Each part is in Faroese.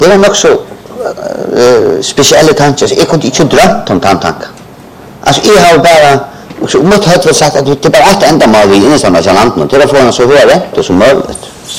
Det var nok så specielle tanker, så jeg kunne ikke drømt om den tanken. Altså, jeg har bare, så måtte jeg ha sagt at det er bare alt enda mål i innestandet av landet, til å få en så høy rente som mulig.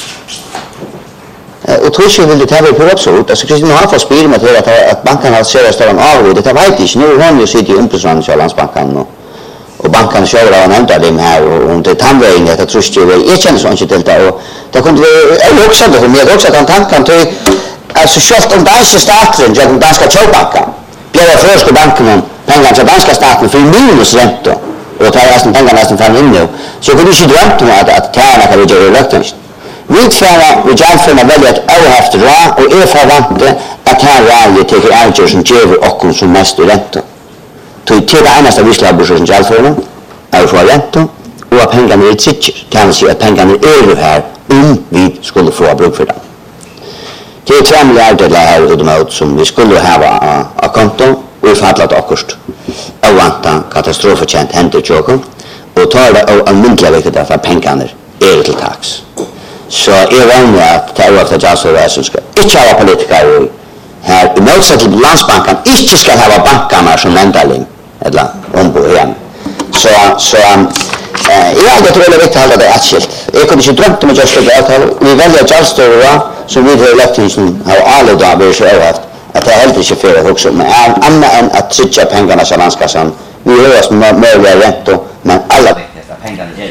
Og tror ikke vil det ta vel på oppsåt, altså Kristin har fått spire med til at banken har sett stedet av, det vet ikke, nå har hun jo sittet i ombudsmannen til Landsbanken og banken selv har nevnt dem her, og det er tannveien, jeg tror ikke, jeg kjenner sånn ikke til det, og det kunne jeg også det, men jeg også den tanken til, altså selv om danske staten, den danske kjøpbanken, bjør første banken om pengene til danske staten for minusrente, og tar nesten pengene nesten frem inn nå, så kunne ikke drømt om at tærene kan vi gjøre løgtønst. Vi gjennomfører veldig et avheft råd, og jeg forventer at her rådet teker avgjør som gjør oss som mest i rente. Til det eneste vislagbord som gjennomfører er å få rente, og at pengene er sikker. Det vil si at pengene er her vi skulle få bruk for dem. Det er 3 milliarder her utomot som vi skulle ha av konto, og vi får hatt akkurat avvantet katastrofekjent hendt i tjåken, og tar det almindelig viktig at pengene er til taks. Så jeg regner at det er ofte Jalsøy som skal ikke ha politikere her, i motsatt til Landsbanken, ikke skal ha bankene som nendeling, eller ombud igjen. Så jeg har det veldig viktig å holde det atskilt. Jeg kunne ikke drømt om å gjøre slik avtale. Vi velger Jalsøy som vi har lagt som har alle da vært så overhaft, at det er heller ikke for å huske om. Men annet enn at trykja pengene til landskassan, vi hører oss med mer rente, men alle